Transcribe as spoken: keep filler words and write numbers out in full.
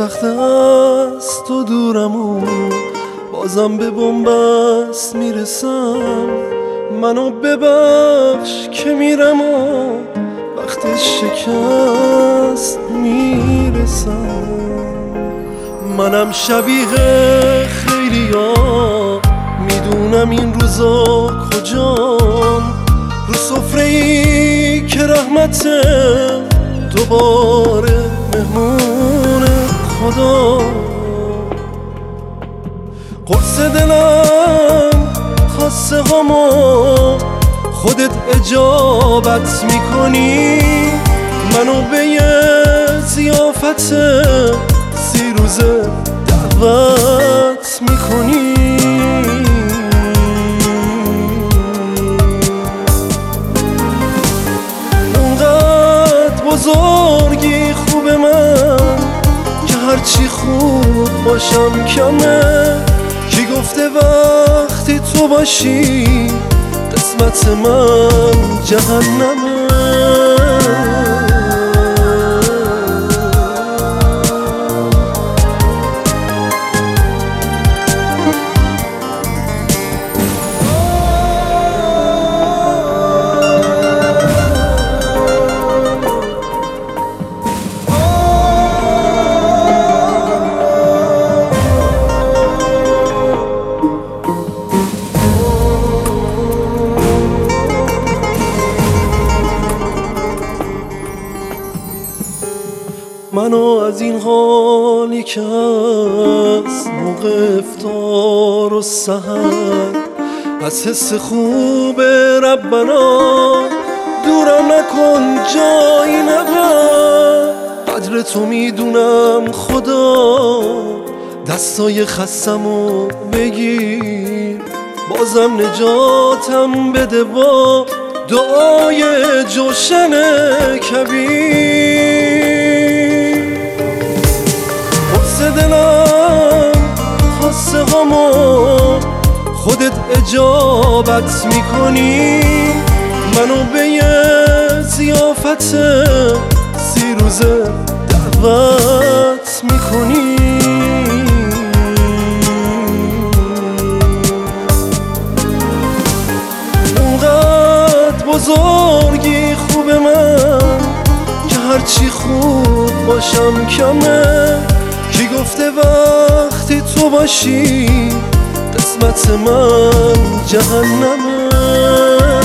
وقت از تو دورم و بازم به بنبست میرسم. منو ببخش که میرم و وقت شکست میرسم. منم شبیه خیلیا میدونم این روزا کجام، رو سفره ای که رحمته دوباره مهمون خدا. قرص دلم خاصه هامو خودت اجابت میکنی، منو به یه ضیافت سی روزه دعوت میکنی. اونقدر بزرگی خوب من که هرچی خوب باشم کمه. کی گفته وقتی تو باشی قسمت من جهنمه؟ منو از این حالی که از موقع افطار و سحر، از حس خوب ربنا دورم نکن جایی نبر. قدر تو میدونم خدا، دستای خستمو بگیر، بازم نجاتم بده با دعای جوشن کبیر. دلم خاصه هامو خودت اجابت میکنی، منو به یه ضیافت سی روزه دعوت میکنی. اونقدر بزرگی خوب من که هرچی خوب باشم کمه. کی گفته وقتی تو باشی قسمت من جهنمه؟